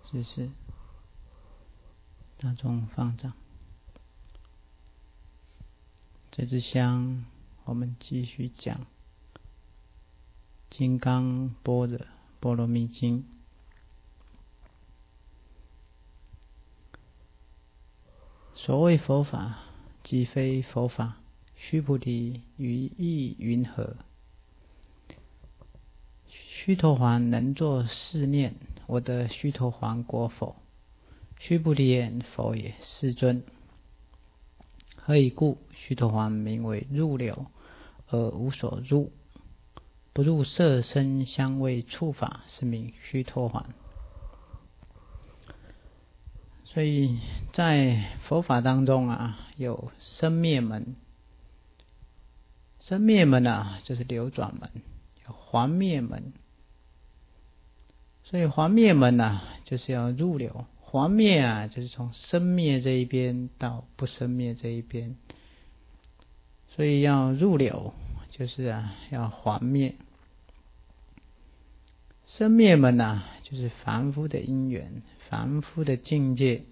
只是大众放掌。这支香我们继续讲《金刚般若波罗蜜经》。所谓佛法，即非佛法，须菩提，于意云何？须陀洹能作是念：我得须陀洹果否？须菩提言：否也，世尊。何以故？须陀洹名为入流，而无所入，不入色声香味触法，是名须陀洹。所以在佛法当中有生灭门，生灭门就是流转门，有还灭门。所以还灭门就是要入流，还灭就是从生灭这一边到不生灭这一边，所以要入流，就是要还灭。生灭门就是凡夫的因缘，凡夫的境界。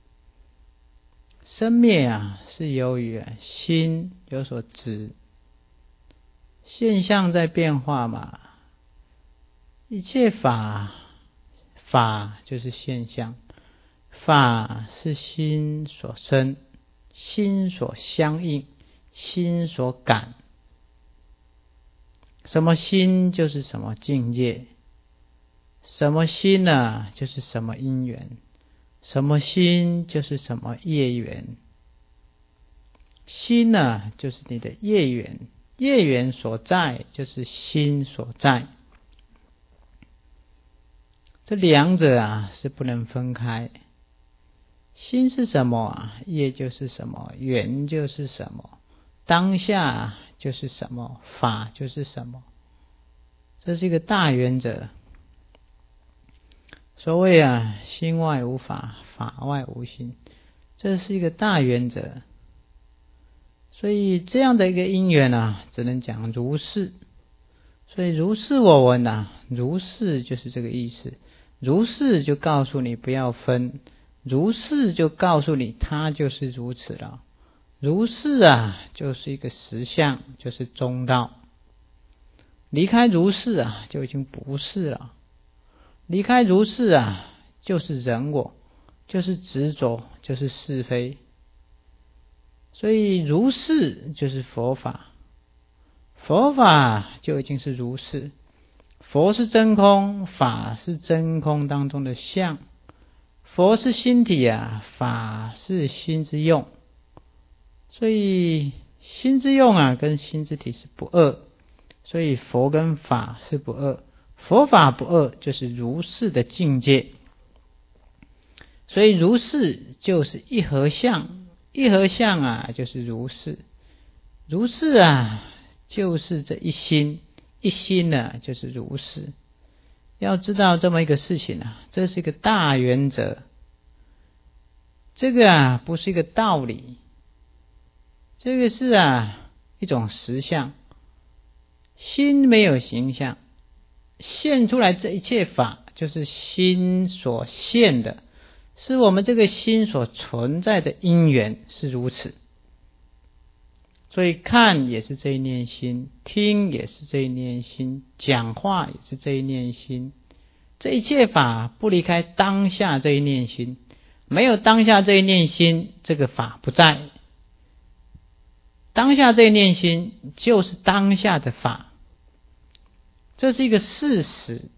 生灭是由于心有所执，现象在变化嘛。一切法就是现象，法是心所生，心所相应，心所感。什么心就是什么境界，什么心就是什么因缘，什么心就是什么业缘。心就是你的业缘，业缘所在就是心所在。这两者是不能分开。心是什么业就是什么，缘就是什么，当下就是什么，法就是什么。这是一个大原则。所谓心外无法，法外无心，这是一个大原则。所以这样的一个因缘只能讲如是。所以如是我闻如是就是这个意思。如是就告诉你不要分，如是就告诉你它就是如此了。如是就是一个实相，就是中道。离开如是就已经不是了。离开如是就是人我，就是执着，就是是非。所以如是就是佛法，佛法就已经是如是。佛是真空，法是真空当中的相。佛是心体法是心之用。所以心之用跟心之体是不二，所以佛跟法是不二。佛法不二就是如是的境界。所以如是就是一合相，一合相就是如是。如是就是这一心，一心就是如是。要知道这么一个事情这是一个大原则。这个不是一个道理，这个是一种实相。心没有形象，现出来这一切法就是心所现的，是我们这个心所存在的因缘是如此。所以看也是这一念心，听也是这一念心，讲话也是这一念心。这一切法不离开当下这一念心，没有当下这一念心，这个法不在。当下这一念心就是当下的法，这是一个事实。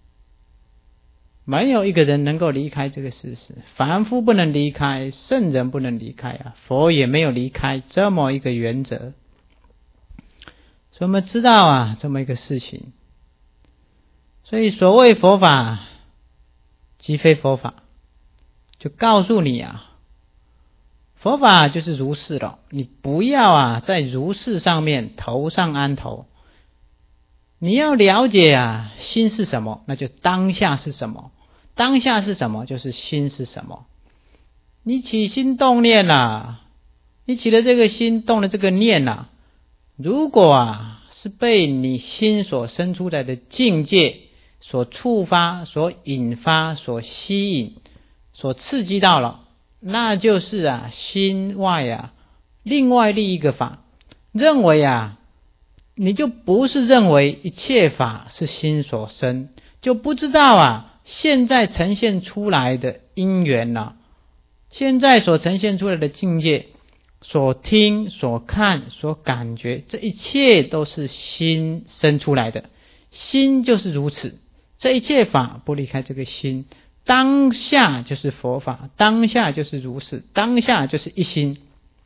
没有一个人能够离开这个事实，凡夫不能离开，圣人不能离开佛也没有离开这么一个原则。所以我们知道这么一个事情。所以所谓佛法即非佛法，就告诉你佛法就是如是了。你不要在如是上面头上安头。你要了解心是什么，那就当下是什么。当下是什么，就是心是什么。你起心动念你起了这个心，动了这个念如果是被你心所生出来的境界所触发、所引发、所吸引、所刺激到了，那就是心外另外一个法。认为你就不是认为一切法是心所生，就不知道现在呈现出来的因缘现在所呈现出来的境界，所听、所看、所感觉，这一切都是心生出来的。心就是如此，这一切法不离开这个心，当下就是佛法，当下就是如是，当下就是一心。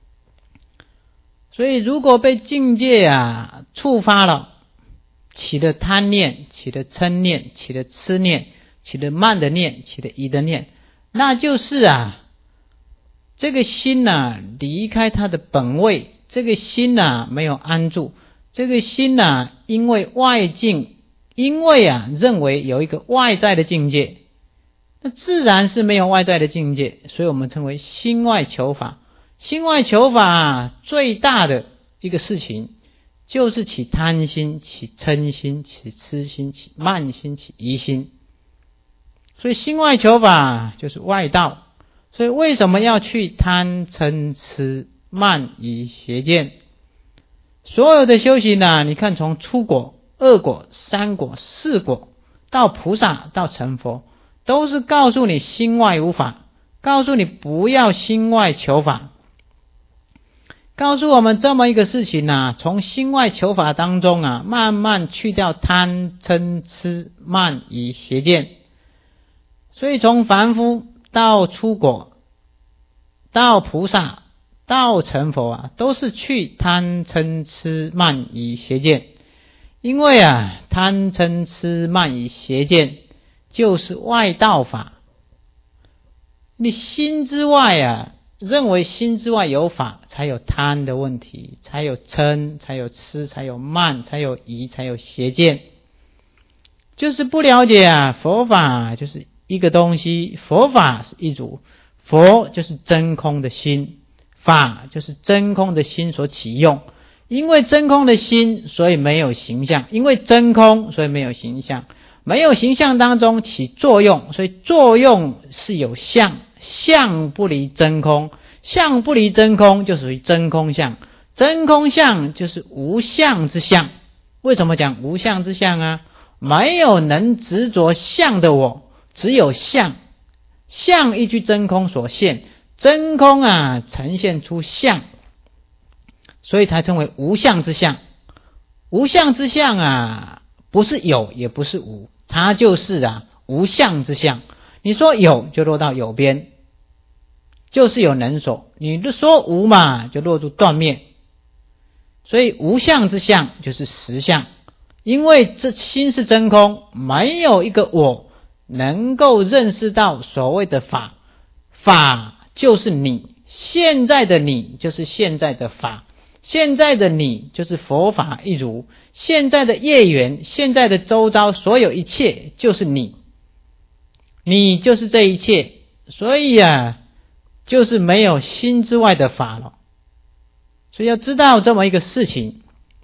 所以如果被境界触发了，起了贪念，起了嗔念，起了痴念，起了慢的念，起了疑的念，那就是这个心离开它的本位，这个心没有安住，这个心因为外境，因为认为有一个外在的境界，那自然是没有外在的境界，所以我们称为心外求法。心外求法最大的一个事情，就是起贪心、起嗔心、起痴心、起慢心、起疑心。所以心外求法就是外道。所以为什么要去贪嗔痴慢疑邪见？所有的修行你看从初果、二果、三果、四果到菩萨到成佛，都是告诉你心外无法，告诉你不要心外求法，告诉我们这么一个事情从心外求法当中慢慢去掉贪嗔痴慢疑邪见。所以从凡夫到初果到菩萨到成佛都是去贪嗔痴慢疑邪见。因为贪嗔痴慢疑邪见就是外道法，你心之外认为心之外有法，才有贪的问题，才有嗔，才有痴，才有慢，才有疑，才有邪见。就是不了解佛法就是一个东西，佛法是一组，佛就是真空的心，法就是真空的心所起用。因为真空的心，所以没有形象，因为真空，所以没有形象，没有形象当中起作用，所以作用是有相，相不离真空，相不离真空就属于真空相，真空相就是无相之相。为什么讲无相之相没有能执着相的我，只有相，相依据真空所现，真空呈现出相，所以才称为无相之相。无相之相不是有也不是无，它就是无相之相。你说有就落到有边，就是有能所，你说无嘛就落入断灭。所以无相之相就是实相，因为这心是真空，没有一个我能够认识到所谓的法，法就是你，现在的你就是现在的法，现在的你就是佛法一如，现在的业缘，现在的周遭所有一切就是你，你就是这一切。所以就是没有心之外的法了。所以要知道这么一个事情，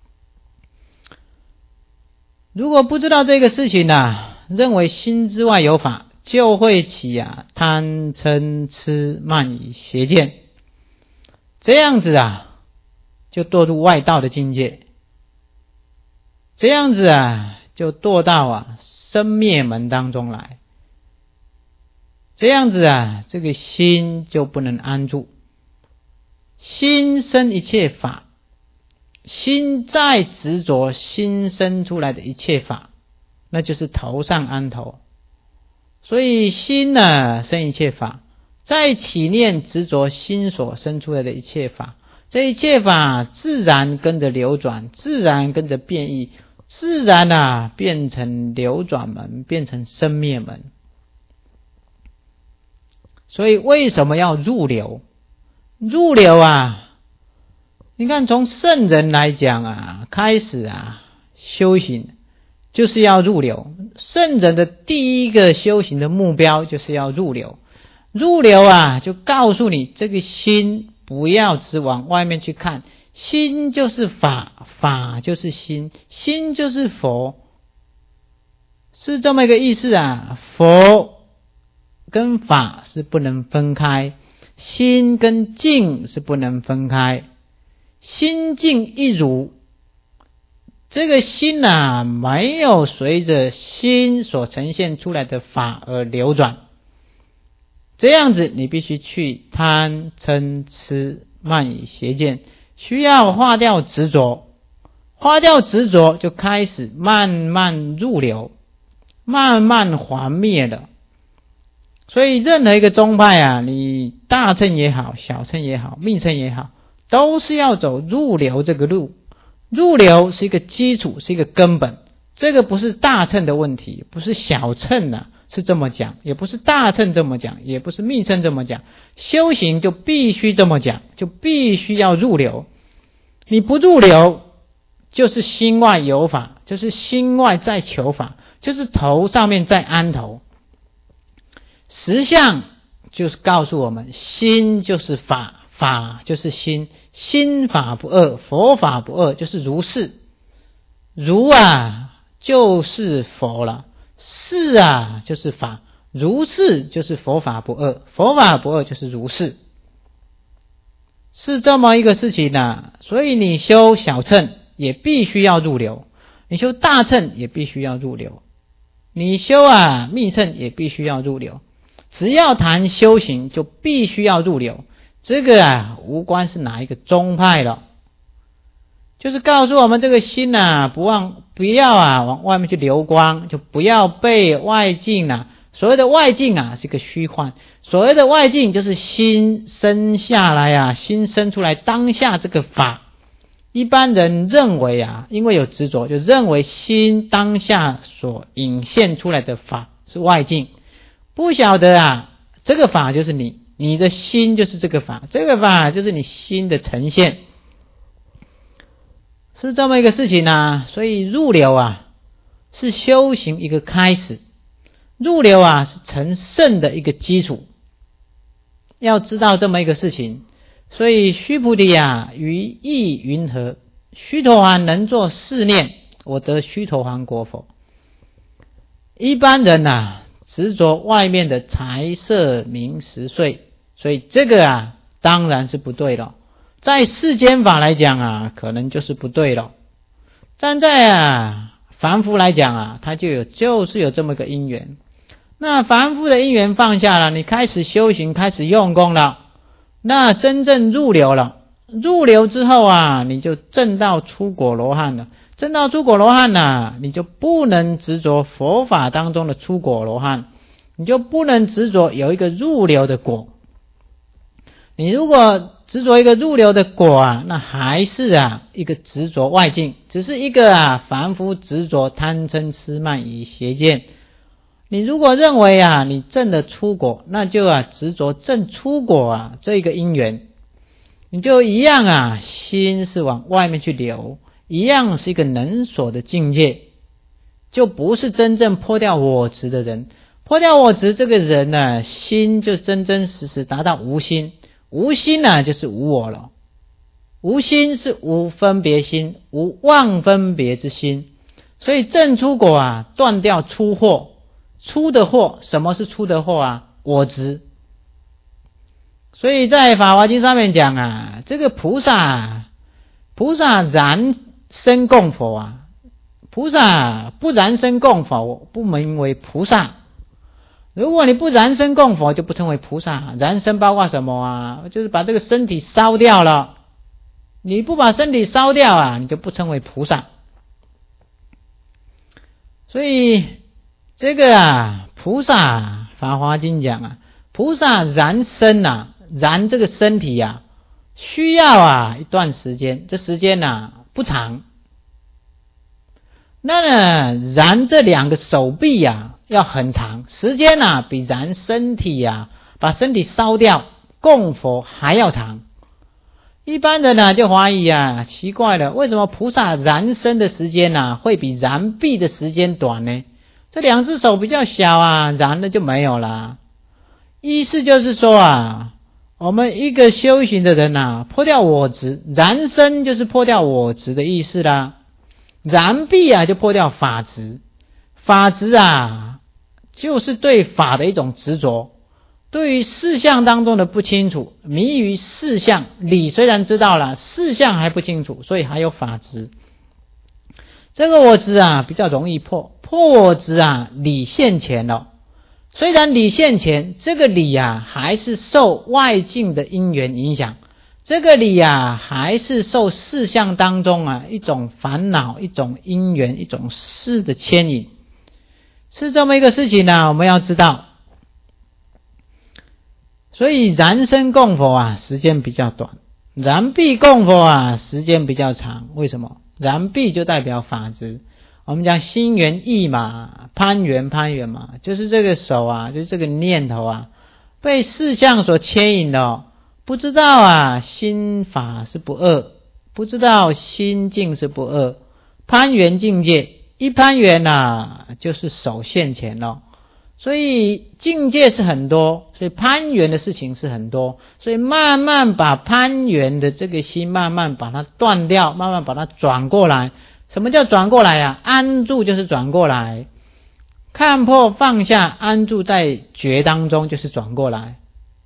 如果不知道这个事情认为心之外有法，就会起贪嗔痴慢疑邪见，这样子就堕入外道的境界，这样子就堕到生灭门当中来，这样子这个心就不能安住。心生一切法，心再执着心生出来的一切法，那就是头上安头。所以心生一切法，再起念执着心所生出来的一切法，这一切法自然跟着流转，自然跟着变异，自然变成流转门，变成生灭门。所以为什么要入流？入流你看从圣人来讲开始修行就是要入流。圣人的第一个修行的目标就是要入流。入流就告诉你这个心不要只往外面去看，心就是法，法就是心，心就是佛。 是这么一个意思啊。佛跟法是不能分开，心跟境是不能分开，心境一如，这个心没有随着心所呈现出来的法而流转，这样子你必须去贪嗔痴慢疑邪见，需要化掉执着，化掉执着就开始慢慢入流，慢慢还灭了。所以任何一个宗派你大乘也好，小乘也好，密乘也好，都是要走入流这个路。入流是一个基础，是一个根本，这个不是大乘的问题，不是小乘是这么讲，也不是大乘这么讲，也不是密乘这么讲，修行就必须这么讲，就必须要入流。你不入流就是心外有法，就是心外在求法，就是头上面在安头。实相就是告诉我们，心就是法，法就是心，心法不二，佛法不二，就是如是。如就是佛了，是就是法，如是就是佛法不二，佛法不二就是如是，是这么一个事情所以你修小乘也必须要入流，你修大乘也必须要入流，你修密乘也必须要入流。只要谈修行就必须要入流，这个无关是哪一个宗派了，就是告诉我们这个心不要往外面去流光，就不要被外境所谓的外境是一个虚幻，所谓的外境就是心生下来心生出来当下这个法。一般人认为因为有执着，就认为心当下所引现出来的法是外境，不晓得这个法就是你的心就是这个法，这个法就是你心的呈现，是这么一个事情所以入流是修行一个开始，入流是成圣的一个基础，要知道这么一个事情。所以须菩提于意云何？须陀洹能作是念，我得须陀洹果否？一般人执着外面的财色名食睡，所以这个当然是不对了。在世间法来讲可能就是不对了。站在凡夫来讲他就是有这么个因缘。那凡夫的因缘放下了，你开始修行，开始用功了，那真正入流了。入流之后你就证到出果罗汉了。证到出果罗汉你就不能执着佛法当中的出果罗汉，你就不能执着有一个入流的果。你如果执着一个入流的果那还是一个执着外境，只是一个凡夫执着贪嗔痴慢疑邪见。你如果认为你证的出果，那就执着证出果这个因缘，你就一样心是往外面去流，一样是一个能所的境界，就不是真正破掉我执的人。破掉我执这个人心就真真实实达到无心。无心就是无我了。无心是无分别心，无妄分别之心。所以证出果断掉出惑。出的惑，什么是出的惑我执。所以在法华经上面讲这个菩萨然身供佛菩萨不然身供佛不名为菩萨。如果你不然身供佛就不称为菩萨。然身包括什么就是把这个身体烧掉了，你不把身体烧掉你就不称为菩萨。所以这个菩萨法华经讲菩萨然身然这个身体需要一段时间，这时间不长。那然这两个手臂要很长，时间比燃身体把身体烧掉供佛还要长。一般人就怀疑奇怪了，为什么菩萨燃身的时间会比燃臂的时间短呢？这两只手比较小燃了就没有了。意思就是说我们一个修行的人破掉我执，燃身就是破掉我执的意思啦。燃臂就破掉法执。 法执啊，就是对法的一种执着，对于事项当中的不清楚，迷于事项，理虽然知道了，事项还不清楚，所以还有法执。这个我执啊比较容易破我执啊，理现前了。虽然理现前，这个理啊还是受外境的因缘影响，这个理啊还是受事项当中啊一种烦恼、一种因缘、一种事的牵引，是这么一个事情呢，我们要知道。所以燃身供佛啊时间比较短，燃臂供佛啊时间比较长。为什么？燃臂就代表法执，我们讲心猿意马，攀缘嘛，就是这个手啊，就是这个念头啊被事项所牵引了，不知道啊心法是不二，不知道心境是不二，攀缘境界，一攀缘啊就是手现前了。所以境界是很多，所以攀缘的事情是很多，所以慢慢把攀缘的这个心慢慢把它断掉，慢慢把它转过来。什么叫转过来啊？安住就是转过来，看破放下，安住在觉当中就是转过来。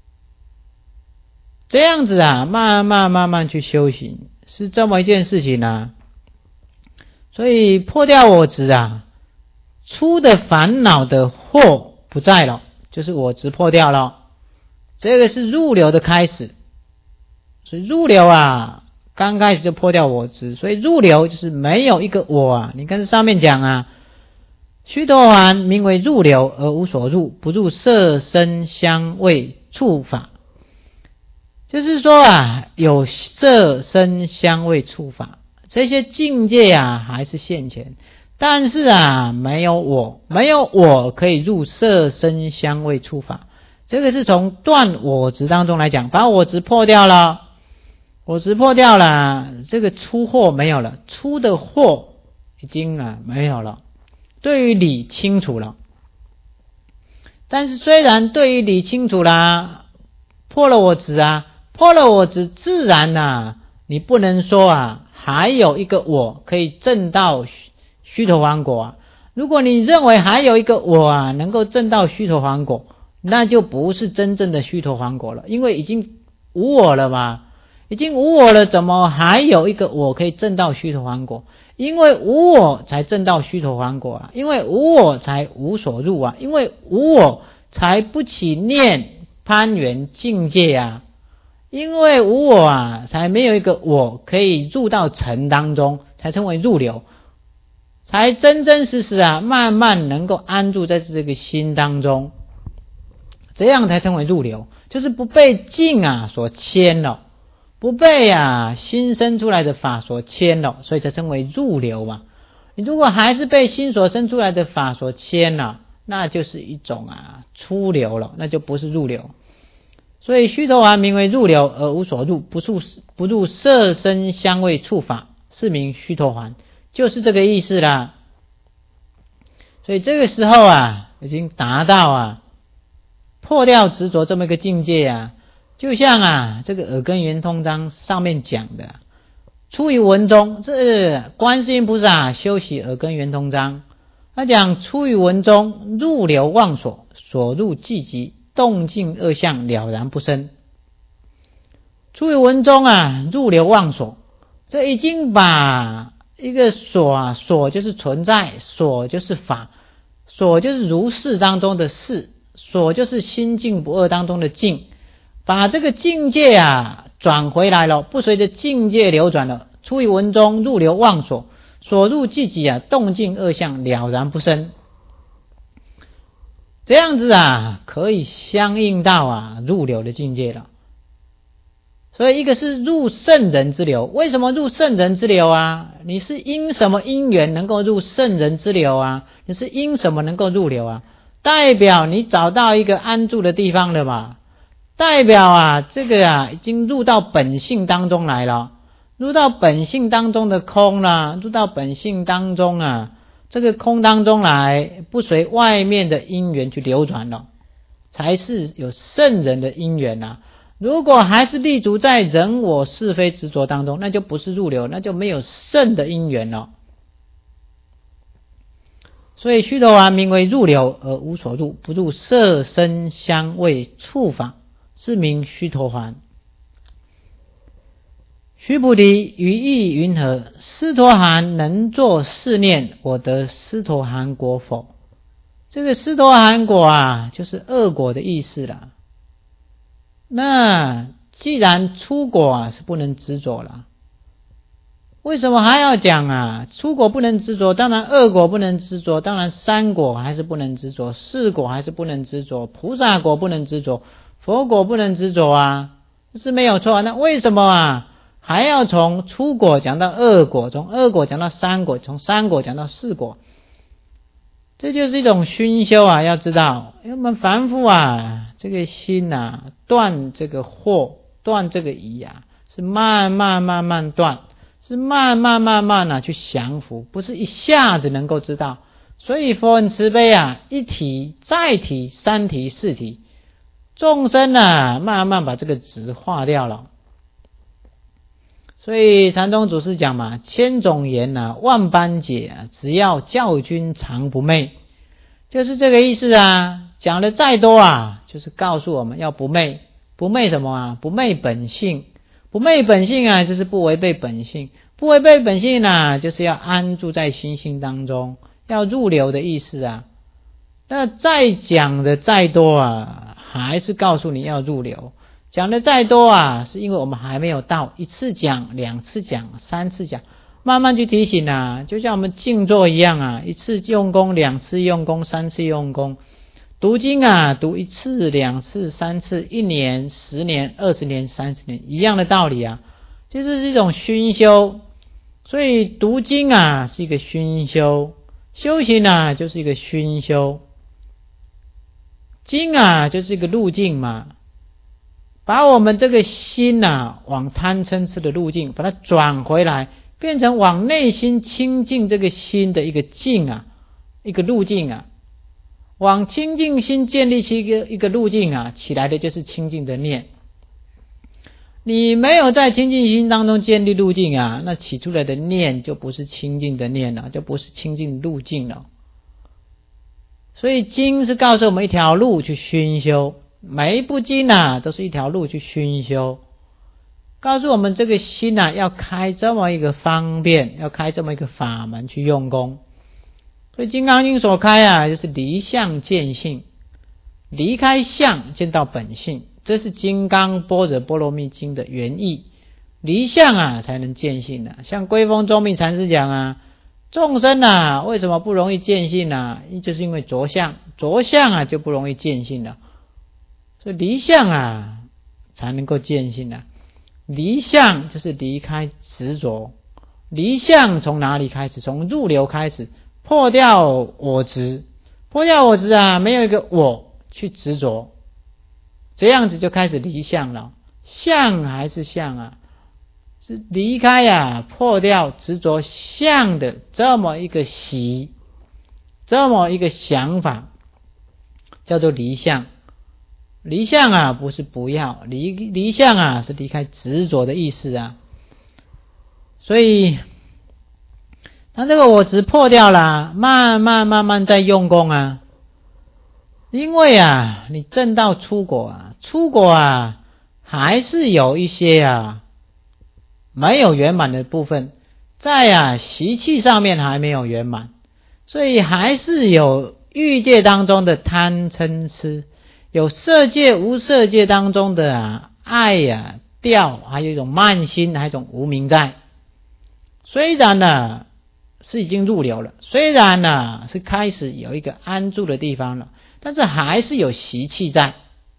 这样子啊，慢慢去修行，是这么一件事情啊。所以破掉我执啊，出的烦恼的惑不在了，就是我执破掉了，这个是入流的开始。所以入流啊，刚开始就破掉我执，所以入流就是没有一个我啊。你看上面讲啊，须陀洹名为入流而无所入，不入色声香味触法。就是说啊，有色声香味触法这些境界啊还是现前，但是啊没有我可以入色声香味触法。这个是从断我执当中来讲，把我执破掉了，这个出惑没有了，出的惑已经没有了，对于理清楚了。但是虽然对于理清楚啦，破了我执自然你不能说还有一个我可以证到须陀洹果如果你认为还有一个我能够证到须陀洹果，那就不是真正的须陀洹果了，因为已经无我了嘛，已经无我了，怎么还有一个我可以证到须陀洹果？因为无我才证到须陀洹果因为无我才无所入因为无我才不起念攀缘境界因为无我才没有一个我可以入到尘当中，才称为入流，才真真实实慢慢能够安住在这个心当中，这样才称为入流，就是不被境所牵了，不被心生出来的法所牵了，所以才称为入流嘛。你如果还是被心所生出来的法所牵了，那就是一种出流了，那就不是入流。所以须陀洹名为入流而无所入，不入色声香味触法，是名须陀洹，就是这个意思啦。所以这个时候已经达到破掉执着这么一个境界就像这个耳根圆通章上面讲的，出于文中，这观世音菩萨修习耳根圆通章，他讲出于文中，入流忘所，所入寂寂，动静二相了然不生。出于文中入流忘所，这已经把一个所就是存在，所就是法，所就是如是当中的事，所就是心境不二当中的境，把这个境界转回来了，不随着境界流转了。出于文中，入流忘所，所入寂寂动静二相了然不生。这样子可以相应到入流的境界了。所以一个是入圣人之流，为什么入圣人之流你是因什么因缘能够入圣人之流你是因什么能够入流代表你找到一个安住的地方了嘛，代表这个已经入到本性当中来了，入到本性当中的空了，入到本性当中这个空当中来，不随外面的因缘去流转了，才是有圣人的因缘如果还是立足在人我是非执着当中，那就不是入流，那就没有圣的因缘了。 所以须陀洹名为入流而无所入，不入色声香味触法，是名须陀洹。须菩提，于意云何？斯陀含能作是念，我得斯陀含果否？这个斯陀含果啊，就是恶果的意思啦。那既然初果啊是不能执着了，为什么还要讲啊？初果不能执着，当然恶果不能执着，当然三果还是不能执着，四果还是不能执着，菩萨果不能执着，佛果不能执着啊，这是没有错啊。那为什么啊还要从初果讲到恶果，从恶果讲到三果，从三果讲到四果？这就是一种熏修啊！要知道，因为我们凡夫啊，这个心啊，断这个惑，断这个疑啊，是慢慢断，是慢慢啊去降伏，不是一下子能够知道。所以佛很慈悲啊，一提再提，三提四提，众生啊慢慢把这个执化掉了。所以禅宗祖师讲嘛，千种言啊，万般解啊，只要教君常不昧，就是这个意思啊。讲的再多啊，就是告诉我们要不昧。不昧什么啊？不昧本性。不昧本性啊，就是不违背本性。不违背本性啊，就是要安住在心性当中，要入流的意思啊。那再讲的再多啊，还是告诉你要入流。讲的再多啊，是因为我们还没有到，一次讲，两次讲，三次讲，慢慢去提醒啊，就像我们静坐一样啊，一次用功，两次用功，三次用功。读经啊，读一次，两次，三次，1年、10年、20年、30年，一样的道理啊，就是一种熏修。所以读经啊是一个熏修，修行啊就是一个熏修，经啊就是一个路径嘛。把我们这个心啊往贪嗔痴的路径把它转回来，变成往内心清净这个心的一个径啊，一个路径啊，往清净心建立起一个路径啊，起来的就是清净的念。你没有在清净心当中建立路径啊，那起出来的念就不是清净的念了，就不是清净路径了。所以经是告诉我们一条路去熏修，每一部经啊都是一条路去熏修，告诉我们这个心啊要开这么一个方便，要开这么一个法门去用功。所以金刚经所开啊，就是离相见性，离开相见到本性，这是金刚般若波罗蜜经的原意。离相啊才能见性啊。像归峰宗密禅师讲啊，众生啊为什么不容易见性啊？就是因为着相，着相啊就不容易见性了。所以离相啊才能够见性啊。离相就是离开执着，离相从哪里开始？从入流开始，破掉我执，破掉我执啊，没有一个我去执着，这样子就开始离相了。相还是相啊，是离开啊，破掉执着相的这么一个习，这么一个想法，叫做离相。离相啊不是不要，离相啊是离开执着的意思啊。所以他这个我执破掉了，慢慢在用功啊。因为啊你证到出果啊，出果啊还是有一些啊没有圆满的部分，在啊习气上面还没有圆满，所以还是有欲界当中的贪嗔痴，有色界无色界当中的啊爱啊掉，还有一种慢心，还有一种无明在。虽然呢是已经入流了，虽然呢是开始有一个安住的地方了，但是还是有习气在，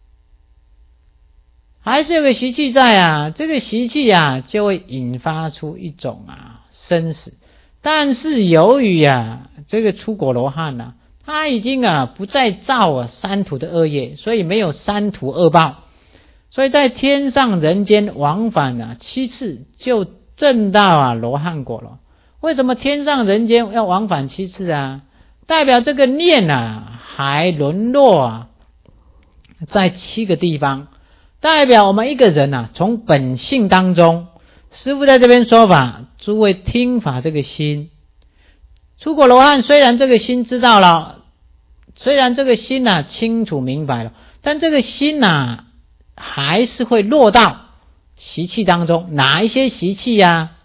还是有个习气在啊。这个习气啊就会引发出一种啊生死。但是由于啊这个出果罗汉啊，他已经啊不再造啊三途的恶业，所以没有三途恶报，所以在天上人间往返啊7次就证到啊罗汉果了。为什么天上人间要往返7次啊？代表这个念啊还沦落啊在7个地方，代表我们一个人啊从本性当中，师父在这边说法，诸位听法这个心出果罗汉虽然这个心知道了，虽然这个心清楚明白了，但这个心还是会落到习气当中。哪一些习气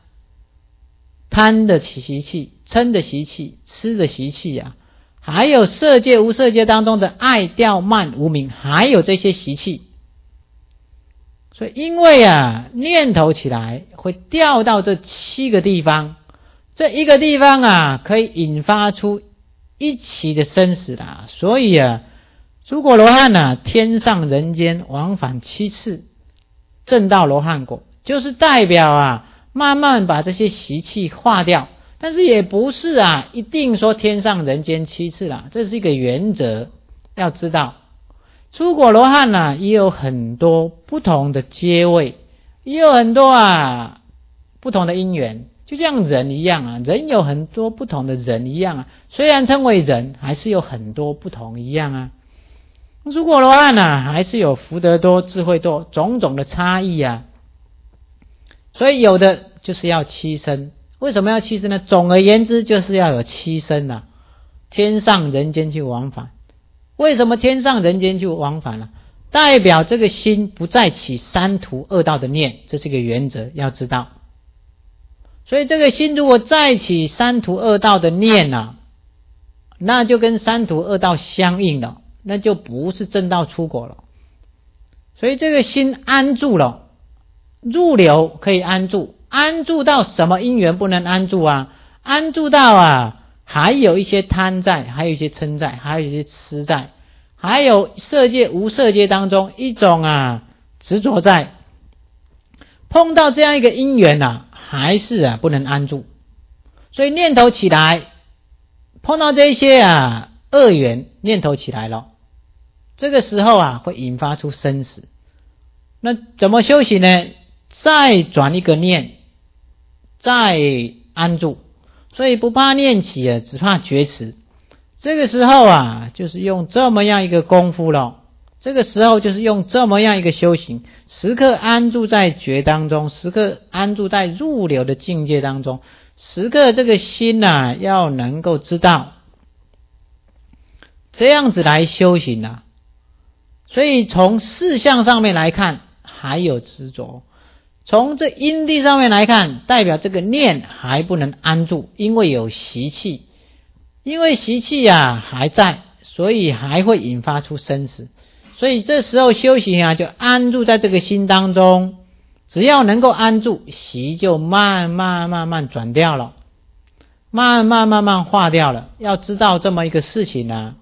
贪的习气、嗔的习气、痴的习气还有色界无色界当中的爱调慢无明，还有这些习气。所以因为念头起来会掉到这7个地方，这一个地方可以引发出一期的生死啦。所以诸果罗汉天上人间往返7次，证到罗汉果，就是代表慢慢把这些习气化掉。但是也不是一定说天上人间7次啦，这是一个原则，要知道出果罗汉也有很多不同的阶位，也有很多不同的因缘，就像人一样人有很多不同的人一样虽然称为人，还是有很多不同一样出果罗汉还是有福德多、智慧多，种种的差异所以有的就是要7身。为什么要7身呢？总而言之就是要有7身天上人间去往返。为什么天上人间去往返代表这个心不再起三途恶道的念，这是一个原则，要知道。所以这个心如果再起三途恶道的念那就跟三途恶道相应了，那就不是正道出果了。所以这个心安住了，入流可以安住，安住到什么因缘不能安住安住到还有一些贪在，还有一些嗔在，还有一些痴在，还有色界无色界当中一种执着在。碰到这样一个因缘还是不能安住。所以念头起来，碰到这些恶缘念头起来了，这个时候会引发出生死。那怎么修行呢？再转一个念，再安住。所以不怕念起只怕觉迟。这个时候就是用这么样一个功夫了，这个时候就是用这么样一个修行，时刻安住在觉当中，时刻安住在入流的境界当中，时刻这个心要能够知道，这样子来修行所以从事相上面来看还有执着，从这因地上面来看，代表这个念还不能安住，因为有习气，因为习气还在，所以还会引发出生死。所以这时候修行就安住在这个心当中，只要能够安住，习就慢慢转掉了，慢慢化掉了。要知道这么一个事情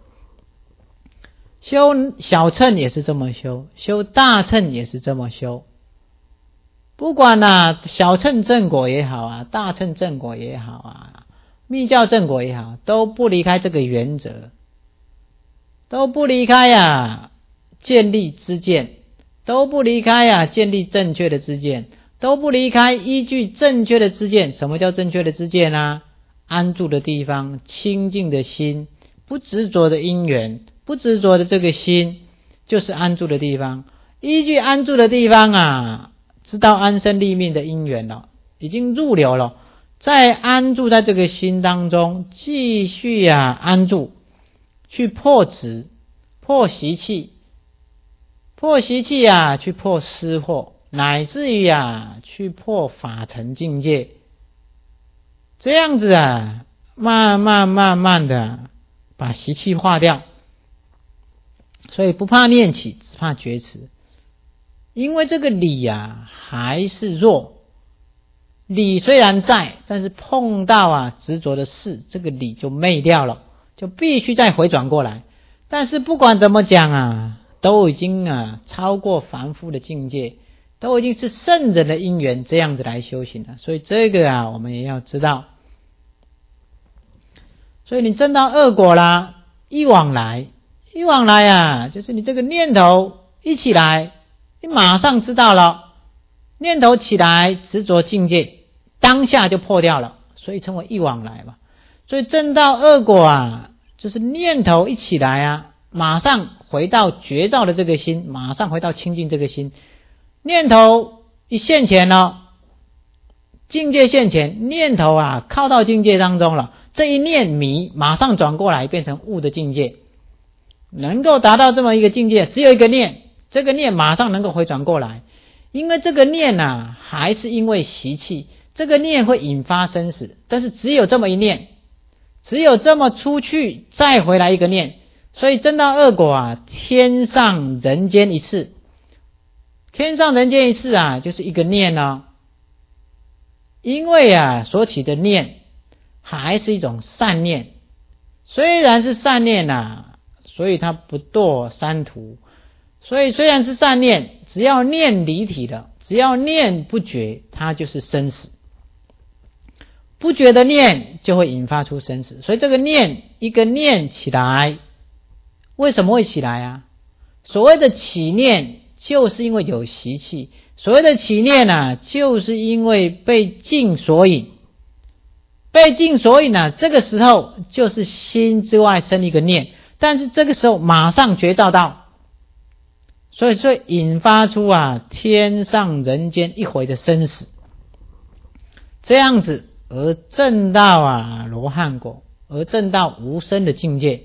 修小乘也是这么修，修大乘也是这么修。不管小乘正果也好大乘正果也好密教正果也好，都不离开这个原则，都不离开建立知见，都不离开建立正确的知见，都不离开依据正确的知见。什么叫正确的知见安住的地方，清净的心，不执着的因缘，不执着的这个心，就是安住的地方。依据安住的地方知道安身立命的因缘了，已经入流了，再安住在这个心当中，继续安住，去破执，破习气，破习气去破私惑，乃至于去破法尘境界。这样子慢慢的把习气化掉。所以不怕念起，只怕觉迟。因为这个理还是弱，理虽然在，但是碰到执着的事，这个理就昧掉了，就必须再回转过来。但是不管怎么讲都已经超过凡夫的境界，都已经是圣人的因缘，这样子来修行了。所以这个我们也要知道。所以你证到恶果啦，一往来就是你这个念头一起来，你马上知道了，念头起来执着境界，当下就破掉了，所以称为一往来嘛。所以证到恶果就是念头一起来马上回到觉照的这个心，马上回到清净这个心。念头一现前了，境界现前，念头靠到境界当中了， 这一念迷马上转过来变成悟的境界，能够达到这么一个境界，只有一个念，这个念马上能够回转过来，因为这个念啊还是因为习气，这个念会引发生死，但是只有这么一念，只有这么出去再回来一个念，所以真到恶果啊，天上人间一次，天上人间一次啊，就是一个念哦。因为啊所起的念还是一种善念，虽然是善念啊，所以它不堕三途，所以虽然是善念，只要念离体了，只要念不绝，它就是生死，不绝的念就会引发出生死。所以这个念一个念起来，为什么会起来啊？所谓的起念就是因为有习气，所谓的起念啊，就是因为被境所引，被境所引啊，这个时候就是心之外生一个念，但是这个时候马上觉照到，所以引发出啊天上人间一回的生死，这样子而证到啊罗汉果，而证到无生的境界，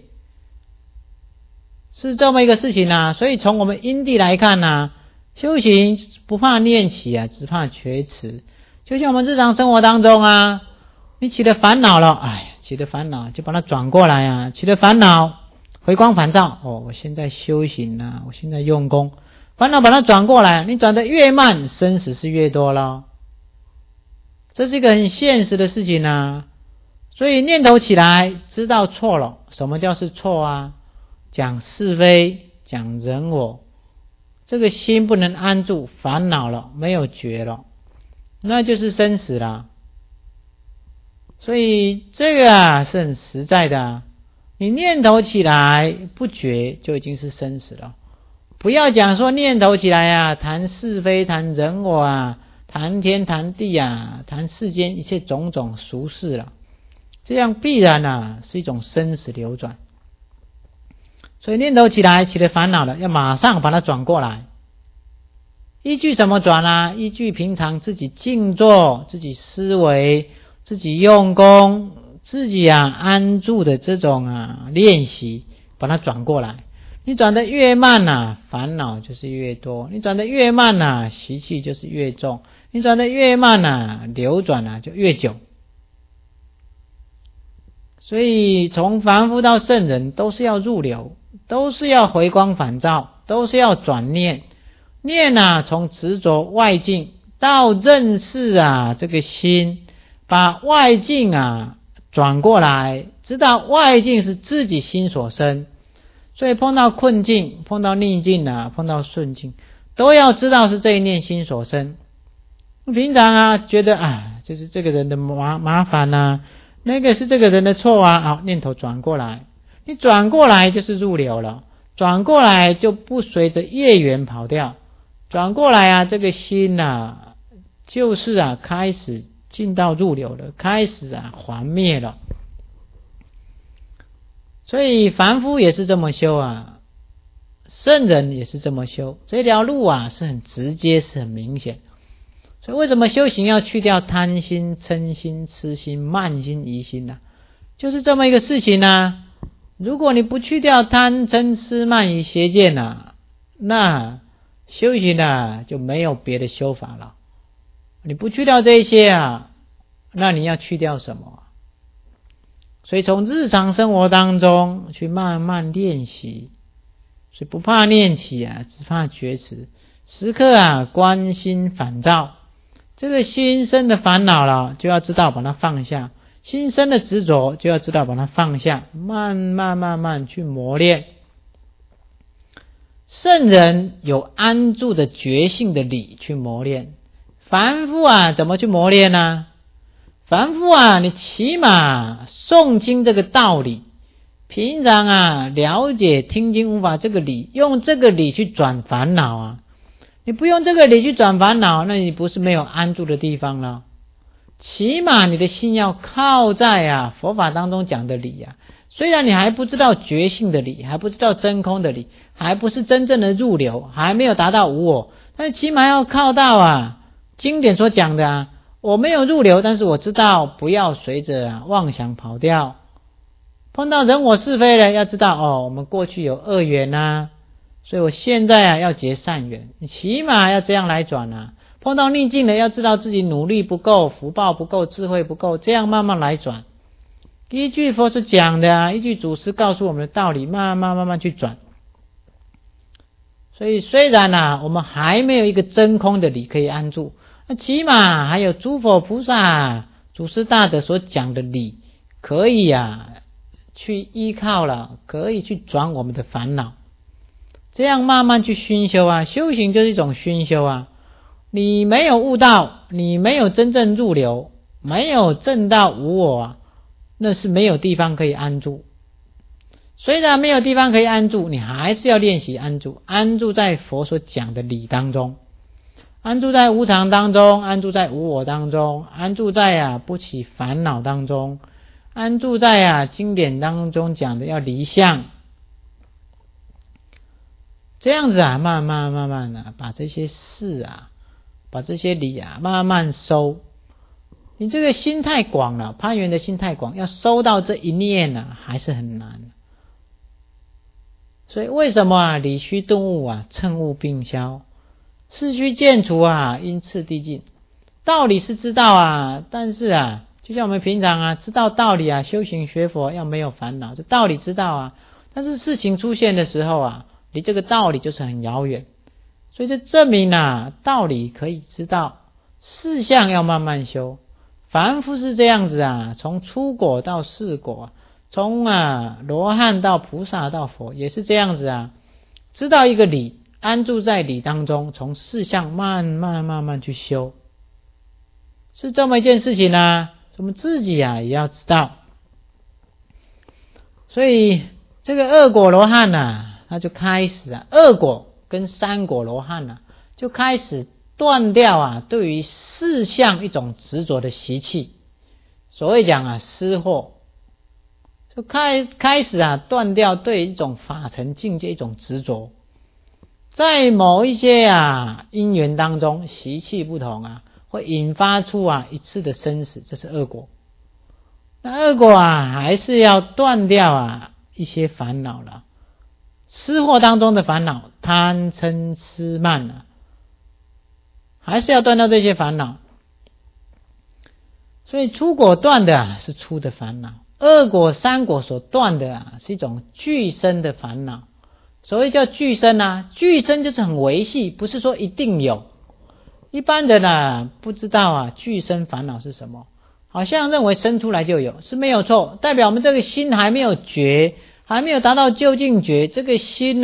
是这么一个事情啊。所以从我们因地来看啊，修行不怕念起啊，只怕觉迟。就像我们日常生活当中啊，你起了烦恼了，起了烦恼就把它转过来啊，起了烦恼回光返照，我现在修行啊，我现在用功，烦恼把它转过来，你转得越慢，生死是越多了，这是一个很现实的事情啊。所以念头起来知道错了，什么叫是错啊？讲是非，讲人我，这个心不能安住，烦恼了，没有觉了，那就是生死了。所以这个啊是很实在的啊，你念头起来不觉就已经是生死了。不要讲说念头起来啊，谈是非，谈人我啊，谈天谈地啊，谈世间一切种种俗事了，这样必然啊是一种生死流转。所以念头起来，起了烦恼了，要马上把它转过来。依据什么转啊？依据平常自己静坐，自己思维，自己用功，自己啊安住的这种啊练习，把它转过来。你转得越慢啊，烦恼就是越多；你转得越慢啊，习气就是越重；你转得越慢啊，流转啊就越久。所以从凡夫到圣人都是要入流，都是要回光返照，都是要转念。念啊从执着外境到认识啊这个心，把外境啊转过来，知道外境是自己心所生。所以碰到困境，碰到逆境啊，碰到顺境，都要知道是这一念心所生。平常啊觉得就是这个人的麻烦啊，那个是这个人的错啊，好，念头转过来，你转过来就是入流了，转过来就不随着业缘跑掉，转过来啊这个心啊就是啊开始进到入流了，开始啊还灭了。所以凡夫也是这么修啊，圣人也是这么修，这条路啊是很直接，是很明显。所以为什么修行要去掉贪心、嗔心、痴心、慢心、疑心呢？就是这么一个事情啊。如果你不去掉贪嗔痴慢疑邪见啊，那修行啊就没有别的修法了。你不去掉这些啊，那你要去掉什么？所以从日常生活当中去慢慢练习，所以不怕念起啊，只怕觉迟，时刻啊观心反照，这个心生的烦恼了，就要知道把它放下；心生的执着，就要知道把它放下，慢慢去磨练。圣人有安住的觉性的理去磨练，凡夫啊怎么去磨练呢？凡夫啊，你起码诵经这个道理，平常啊了解听经无法这个理，用这个理去转烦恼啊。你不用这个理去转烦恼，那你不是没有安住的地方了。起码你的心要靠在啊佛法当中讲的理啊，虽然你还不知道觉性的理，还不知道真空的理，还不是真正的入流，还没有达到无我，但起码要靠到啊经典所讲的啊， 我没有入流，但是我知道不要随着妄想跑掉。碰到人我是非了，要知道我们过去有恶缘啊，所以我现在要结善缘，你起码要这样来转啊。碰到逆境了，要知道自己努力不够，福报不够，智慧不够，这样慢慢来转。依据佛所讲的依据祖师告诉我们的道理，慢慢去转。所以虽然我们还没有一个真空的理可以安住，那起码还有诸佛菩萨祖师大德所讲的理可以去依靠了，可以去转我们的烦恼。这样慢慢去熏修修行就是一种熏修你没有悟道，你没有真正入流，没有证到无我那是没有地方可以安住。虽然没有地方可以安住，你还是要练习安住，安住在佛所讲的理当中，安住在无常当中，安住在无我当中，安住在不起烦恼当中，安住在经典当中讲的要离相。这样子慢慢把这些事把这些理慢慢收。你这个心太广了，攀缘的心太广，要收到这一念还是很难。所以为什么理虚顿悟乘悟并消，事虚见除因次第进。道理是知道但是就像我们平常知道道理修行学佛要没有烦恼，这道理知道但是事情出现的时候离这个道理就是很遥远。所以这证明道理可以知道，事相要慢慢修。凡夫是这样子从初果到四果，从罗汉到菩萨到佛，也是这样子知道一个理，安住在理当中，从事相慢慢去修，是这么一件事情我们自己也要知道。所以这个二果罗汉他就开始二果跟三果罗汉就开始断掉对于事相一种执着的习气。所谓讲失惑，就开始断掉对一种法尘境界一种执着。在某一些因缘当中，习气不同会引发出一次的生死，这是恶果。那恶果还是要断掉一些烦恼了，失惑当中的烦恼，贪嗔痴慢还是要断掉这些烦恼。所以初果断的是初的烦恼，二果三果所断的是一种俱生的烦恼。所谓叫俱生俱生就是很维系，不是说一定有。一般人不知道俱生烦恼是什么，好像认为生出来就有，是没有错，代表我们这个心还没有觉，还没有达到究竟觉，这个心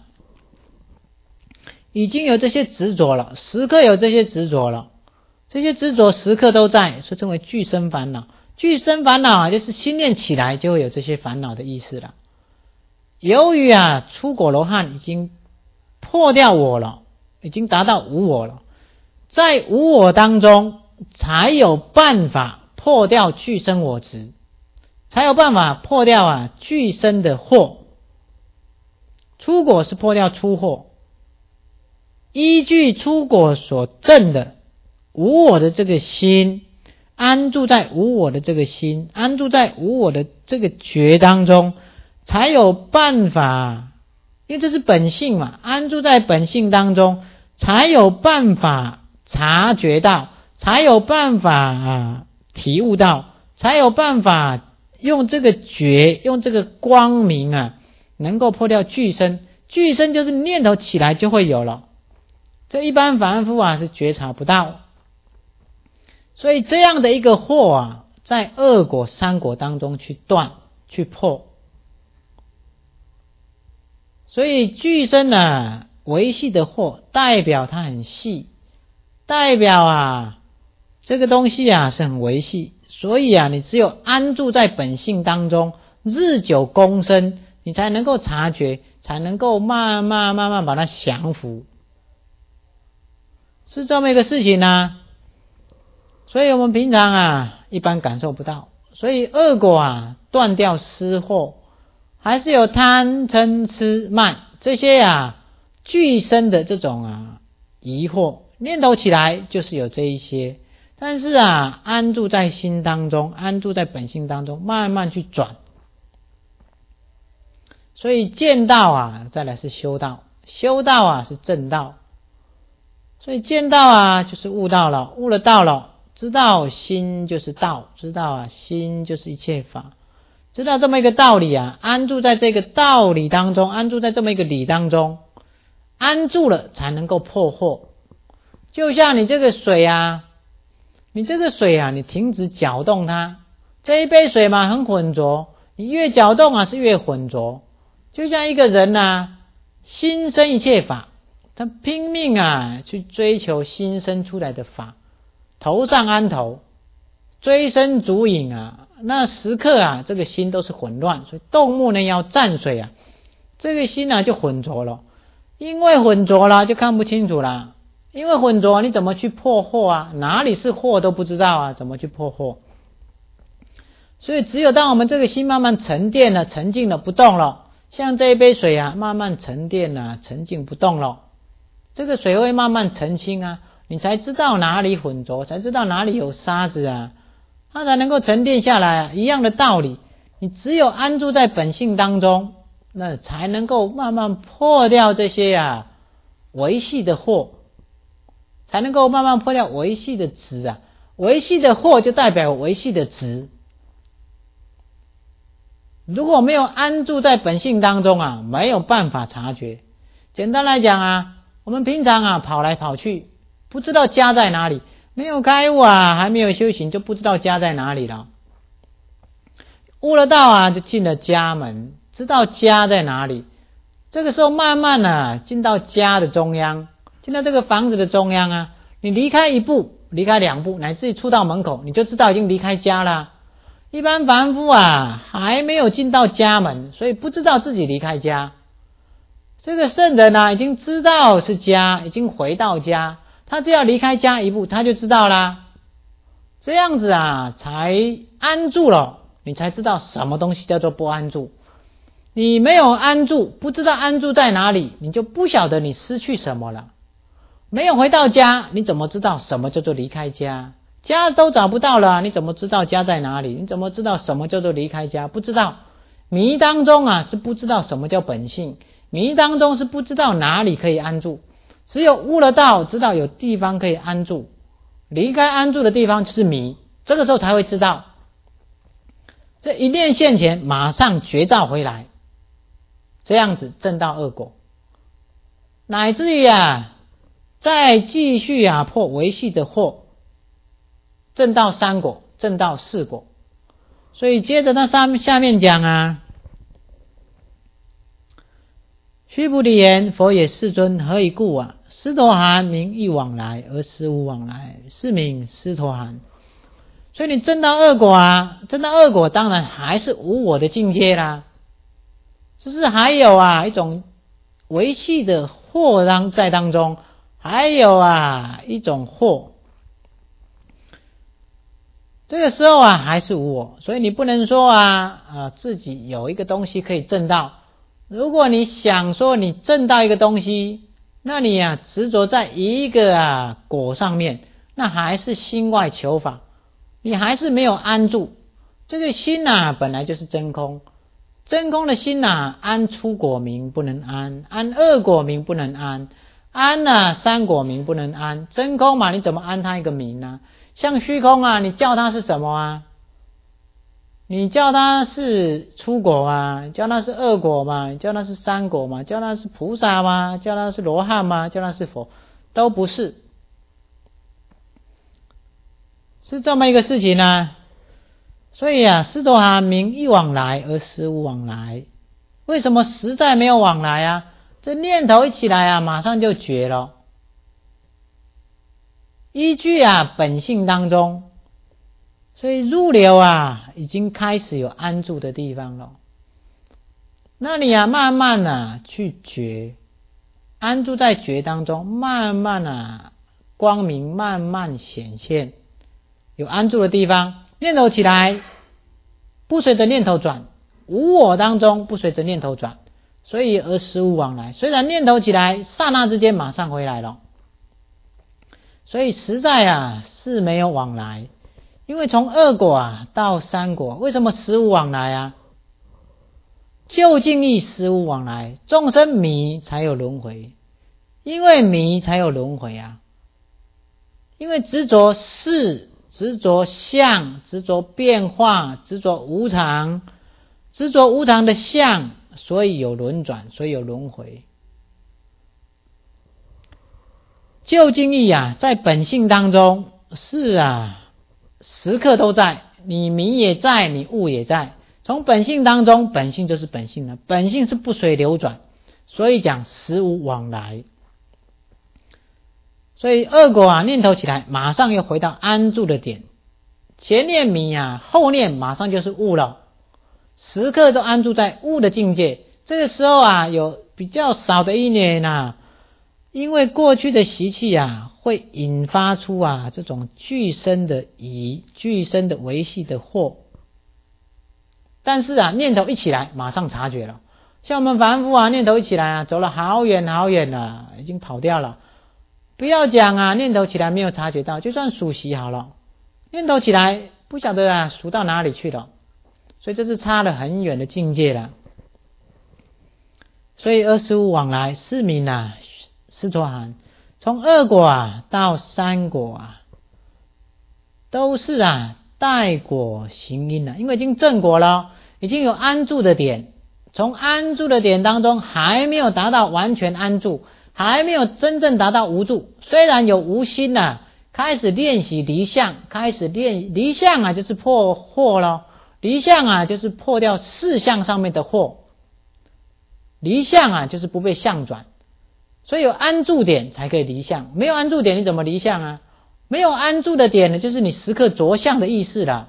已经有这些执着了，时刻有这些执着了，这些执着时刻都在，所以称为俱生烦恼。俱生烦恼就是心念起来就会有这些烦恼的意思了。由于初果罗汉已经破掉我了，已经达到无我了，在无我当中才有办法破掉俱生我执，才有办法破掉俱生的惑。初果是破掉初惑，依据初果所证的无我的这个心，安住在无我的这个心，安住在无我的这个觉当中，才有办法，因为这是本性嘛，安住在本性当中，才有办法察觉到，才有办法体悟到，才有办法用这个觉，用这个光明能够破掉俱生。俱生就是念头起来就会有了，这一般凡夫是觉察不到。所以这样的一个惑在二果三果当中去断去破。所以俱生维系的惑代表它很细，代表这个东西是很维系。所以你只有安住在本性当中，日久功深，你才能够察觉，才能够慢慢把它降服，是这么一个事情所以我们平常一般感受不到。所以恶果断掉失惑，还是有贪嗔痴慢这些俱生的这种疑惑，念头起来就是有这一些。 但是啊，安住在心当中，安住在本性当中，慢慢去转。所以见道啊，再来是修道，修道啊是正道。所以见道啊就是悟道了，悟了道了，知道心就是道，知道啊心就是一切法，知道这么一个道理啊，安住在这个道理当中，安住在这么一个理当中，安住了才能够破惑。就像你这个水啊，你停止搅动它，这一杯水嘛很浑浊，你越搅动啊是越浑浊。就像一个人啊，心生一切法，他拼命啊去追求新生出来的法，头上安头，追声逐影啊，那时刻啊这个心都是混乱，所以动木呢要蘸水啊，这个心啊就浑浊了，因为浑浊了就看不清楚了，因为浑浊你怎么去破惑啊，哪里是惑都不知道啊，怎么去破惑？所以只有当我们这个心慢慢沉淀了，沉静了，不动了，像这一杯水啊慢慢沉淀了，沉静不动了，这个水会慢慢澄清啊，你才知道哪里浑浊，才知道哪里有沙子啊，它才能够沉淀下来啊。一样的道理，你只有安住在本性当中，那才能够慢慢破掉这些啊维系的惑，才能够慢慢破掉维系的执啊。维系的惑就代表维系的执。如果没有安住在本性当中啊，没有办法察觉。简单来讲啊，我们平常啊跑来跑去，不知道家在哪里，没有开悟啊，还没有修行就不知道家在哪里了。悟了道啊，就进了家门，知道家在哪里。这个时候慢慢啊进到家的中央，进到这个房子的中央啊，你离开一步，离开两步，乃至于出到门口，你就知道已经离开家了。一般凡夫啊还没有进到家门，所以不知道自己离开家。这个圣人啊已经知道是家，已经回到家，他只要离开家一步他就知道啦。这样子啊才安住了，你才知道什么东西叫做不安住。你没有安住，不知道安住在哪里，你就不晓得你失去什么了。没有回到家，你怎么知道什么叫做离开家？家都找不到了，你怎么知道家在哪里？你怎么知道什么叫做离开家？不知道。迷当中啊是不知道什么叫本性，迷当中是不知道哪里可以安住。只有悟了道，知道有地方可以安住，离开安住的地方就是迷，这个时候才会知道。这一念现前，马上觉照回来，这样子证到二果，乃至于啊再继续啊破维系的惑，证到三果，证到四果。所以接着他下面讲啊，须菩提言：佛也，世尊，何以故啊？斯陀含名亦往来，而实无往来，是名斯陀含。所以你证到二果啊，证到二果当然还是无我的境界啦，只是还有啊一种维系的惑在当中，还有啊一种惑，这个时候啊还是无我。所以你不能说自己有一个东西可以证到。如果你想说你证到一个东西，那你啊执着在一个果上面，那还是心外求法，你还是没有安住。这个心啊本来就是真空，真空的心啊，安初果名不能安，安二果名不能安，安三果名不能安。真空嘛，你怎么安它一个名呢？像虚空啊，你叫它是什么啊？你叫它是初果吗？叫它是二果吗？叫它是三果吗？叫它是菩萨吗？叫它是罗汉吗？叫它是佛？都不是，是这么一个事情呢。所以啊，斯陀含名亦往来，而实无往来。为什么实在没有往来啊？这念头一起来啊，马上就绝了。依据啊本性当中，所以入流啊已经开始有安住的地方了。那你啊慢慢啊去觉，安住在觉当中，慢慢啊光明慢慢显现，有安住的地方。念头起来不随着念头转，无我当中不随着念头转，所以而实无往来。虽然念头起来刹那之间马上回来了， 所以实在啊是没有往来。因为从二果到三果，为什么实无往来啊？究竟义实无往来，众生迷才有轮回，因为迷才有轮回啊。因为执着事，执着相，执着变化，执着无常，执着无常的相，所以有轮转，所以有轮回。究竟义在本性当中是时刻都在，你迷也在，你悟也在。从本性当中，本性就是本性了，本性是不随流转，所以讲实无往来。所以二果念头起来，马上又回到安住的点，前念迷后念马上就是悟了，时刻都安住在悟的境界。这个时候有比较少的因缘因为过去的习气会引发出这种具身的疑，具身的维系的惑。但是念头一起来马上察觉了，像我们凡夫念头一起来走了好远好远了，已经跑掉了。不要讲念头起来没有察觉到，就算数息好了，念头起来不晓得数到哪里去了，所以这是差了很远的境界了。所以25往来是名斯陀含，从二果到三果都是带果行因因为已经正果了，已经有安住的点，从安住的点当中还没有达到完全安住，还没有真正达到无住，虽然有无心开始练习离相，开始练离相就是破惑了，离相就是破掉四相上面的惑，离相就是不被相转，所以有安住点才可以离相，没有安住点你怎么离相没有安住的点呢，就是你时刻着相的意识了，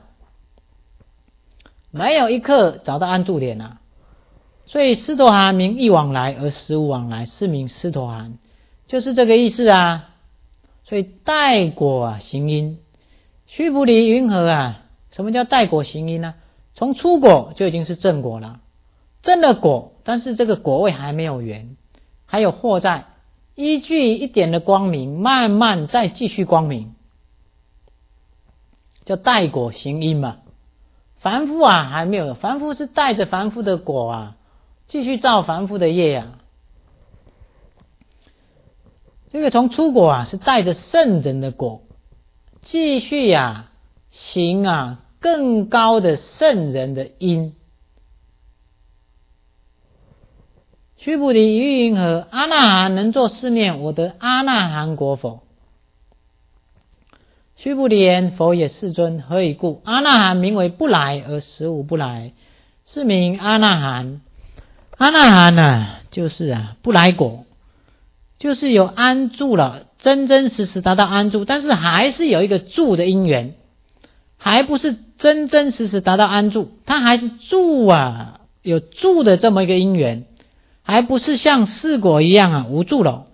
没有一刻找到安住点所以斯陀含名一往来而实无往来，是名斯陀含，就是这个意思所以带果行因，须菩提云何什么叫带果行因呢？从初果就已经是正果了，正了果，但是这个果位还没有圆，还有惑在，依据一点的光明，慢慢再继续光明，叫带果行因嘛。凡夫还没有，凡夫是带着凡夫的果继续造凡夫的业这个从初果是带着圣人的果，继续行更高的圣人的因。须菩提于云何？阿那含能作是念，我得阿那含果否？须菩提言：否也，世尊。何以故？阿那含名为不来而实无不来，是名阿那含。阿那含就是不来果，就是有安住了，真真实实达到安住，但是还是有一个住的因缘，还不是真真实实达到安住，它还是住有住的这么一个因缘，还不是像四果一样无住了。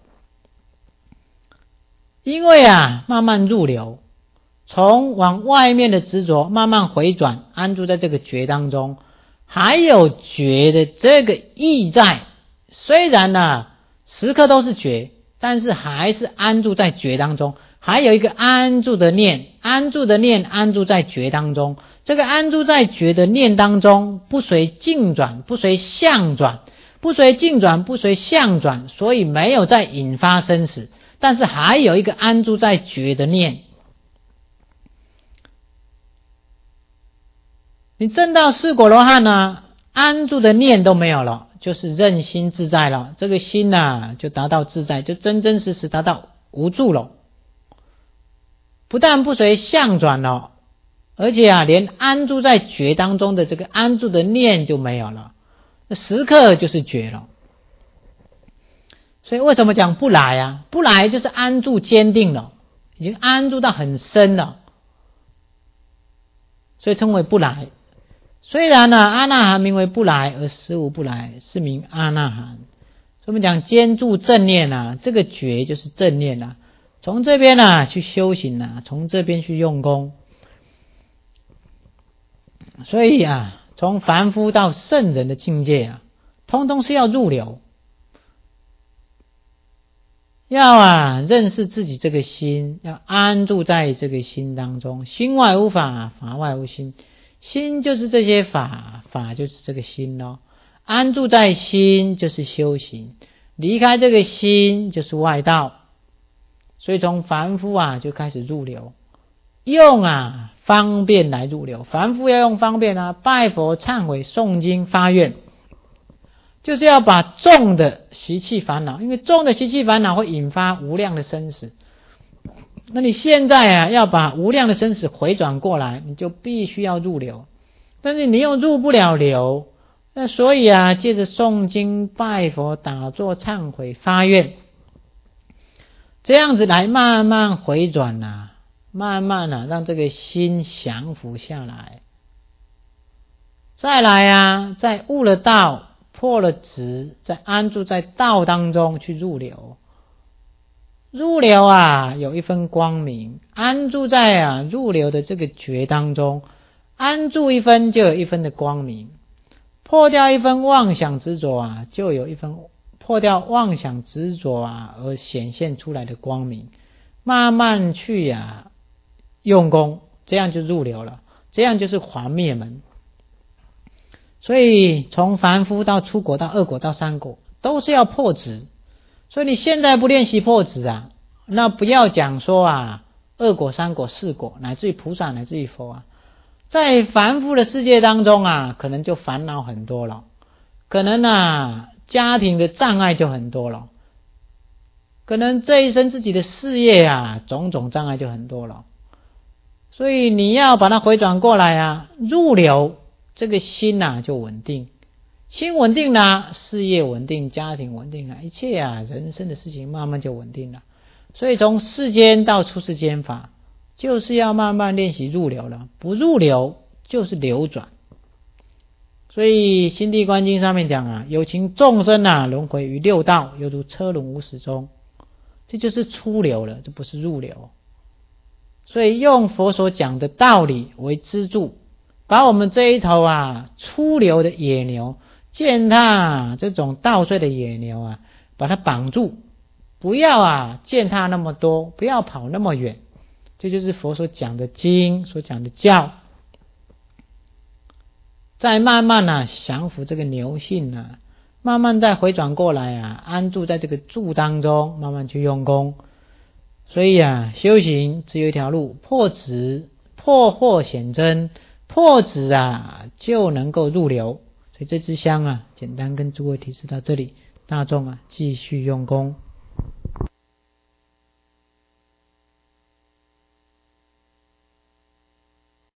因为慢慢入流，从往外面的执着慢慢回转，安住在这个觉当中，还有觉的这个意在，虽然时刻都是觉，但是还是安住在觉当中，还有一个安住的念，安住的念安住在觉当中，这个安住在觉的念当中，不随境转，不随相转，不随境转，不随相转，所以没有再引发生死，但是还有一个安住在觉的念。你证到四果罗汉安住的念都没有了，就是任心自在了，这个心就达到自在，就真真实实达到无住了，不但不随相转了，而且连安住在觉当中的这个安住的念就没有了，时刻就是觉了。所以为什么讲不来不来就是安住坚定了，已经安住到很深了，所以称为不来。虽然阿那含名为不来而实无不来，是名阿那含。所以我们讲坚住正念这个觉就是正念从这边去修行从这边去用功。所以从凡夫到圣人的境界通通是要入流， 要认识自己这个心，要安住在这个心当中。心外无法，法外无心。心就是这些法，法就是这个心咯。安住在心就是修行，离开这个心就是外道。所以从凡夫就开始入流，用方便来入流。凡夫要用方便拜佛、忏悔、诵经、发愿，就是要把重的习气烦恼，因为重的习气烦恼会引发无量的生死。那你现在要把无量的生死回转过来，你就必须要入流，但是你又入不了流，那所以借着诵经、拜佛、打坐、忏悔、发愿，这样子来慢慢回转慢慢让这个心降伏下来。再来在悟了道、破了执，再安住在道当中去入流。入流有一分光明，安住在入流的这个觉当中，安住一分就有一分的光明。破掉一分妄想执着就有一分破掉妄想执着而显现出来的光明。慢慢去用功，这样就入流了，这样就是还灭门。所以从凡夫到出果到二果到三果，都是要破执。所以你现在不练习破执那不要讲说二果、三果、四果，乃至于菩萨，乃至于佛在凡夫的世界当中可能就烦恼很多了，可能家庭的障碍就很多了，可能这一生自己的事业种种障碍就很多了。所以你要把它回转过来入流，这个心就稳定。心稳定了，事业稳定，家庭稳定一切人生的事情慢慢就稳定了。所以从世间到出世间法，就是要慢慢练习入流了，不入流就是流转。所以心地观经上面讲有情众生轮回于六道，犹如车轮无始终，这就是出流了，这不是入流。所以用佛所讲的道理为支柱，把我们这一头出流的野牛，践踏这种稻穗的野牛把它绑住，不要践踏那么多，不要跑那么远。这就是佛所讲的经，所讲的教。再慢慢降服这个牛性慢慢再回转过来安住在这个住当中，慢慢去用功。所以修行只有一条路，破执，破惑显真，破执就能够入流。所以这支香简单跟诸位提示到这里，大众继续用功。